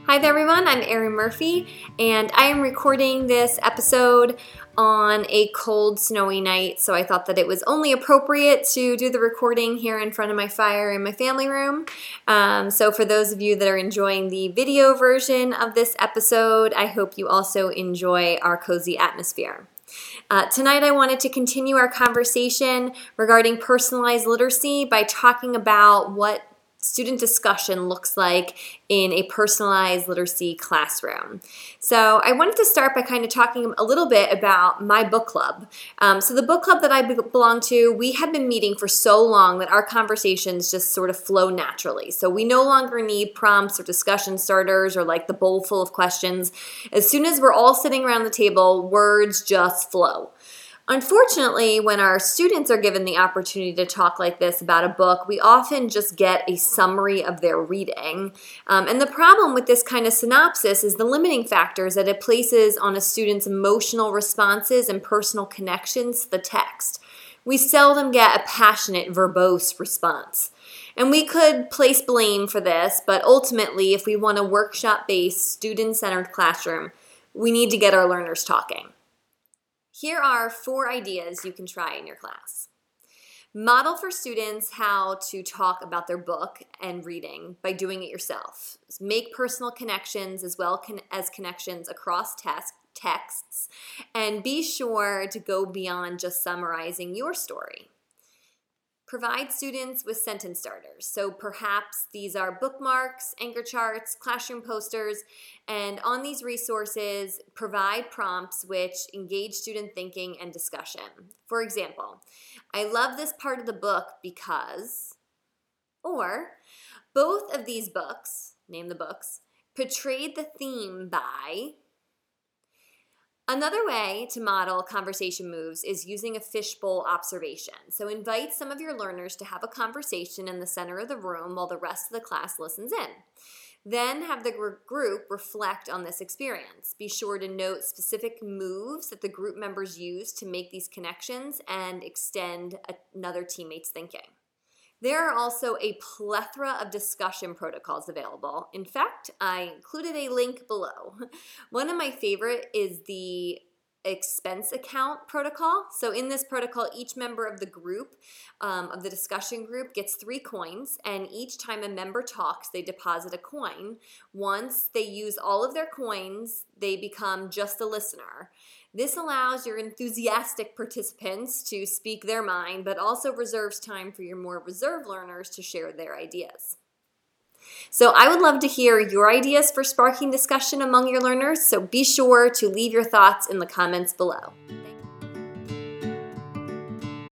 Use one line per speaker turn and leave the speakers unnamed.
Hi there everyone, I'm Erin Murphy and I am recording this episode on a cold, snowy night, so I thought that it was only appropriate to do the recording here in front of my fire in my family room. So for those of you that are enjoying the video version of this episode, I hope you also enjoy our cozy atmosphere. Tonight I wanted to continue our conversation regarding personalized literacy by talking about what student discussion looks like in a personalized literacy classroom. So I wanted to start by kind of talking a little bit about my book club. So the book club that I belong to, we have been meeting for so long that our conversations just sort of flow naturally. So we no longer need prompts or discussion starters or like the bowl full of questions. As soon as we're all sitting around the table, words just flow. Unfortunately, when our students are given the opportunity to talk like this about a book, we often just get a summary of their reading. And the problem with this kind of synopsis is the limiting factors that it places on a student's emotional responses and personal connections to the text. We seldom get a passionate, verbose response. And we could place blame for this, but ultimately, if we want a workshop-based, student-centered classroom, we need to get our learners talking. Here are 4 ideas you can try in your class. Model for students how to talk about their book and reading by doing it yourself. Make personal connections as well as connections across texts, and be sure to go beyond just summarizing your story. Provide students with sentence starters. So perhaps these are bookmarks, anchor charts, classroom posters, and on these resources, provide prompts which engage student thinking and discussion. For example, I love this part of the book because, or both of these books, name the books, portrayed the theme by. Another way to model conversation moves is using a fishbowl observation. So invite some of your learners to have a conversation in the center of the room while the rest of the class listens in. Then have the group reflect on this experience. Be sure to note specific moves that the group members use to make these connections and extend another teammate's thinking. There are also a plethora of discussion protocols available. In fact, I included a link below. One of my favorite is the expense account protocol. So in this protocol, each member of the group, of the discussion group, gets 3 coins, and each time a member talks, they deposit a coin. Once they use all of their coins, they become just a listener. This allows your enthusiastic participants to speak their mind, but also reserves time for your more reserved learners to share their ideas. So I would love to hear your ideas for sparking discussion among your learners, so be sure to leave your thoughts in the comments below.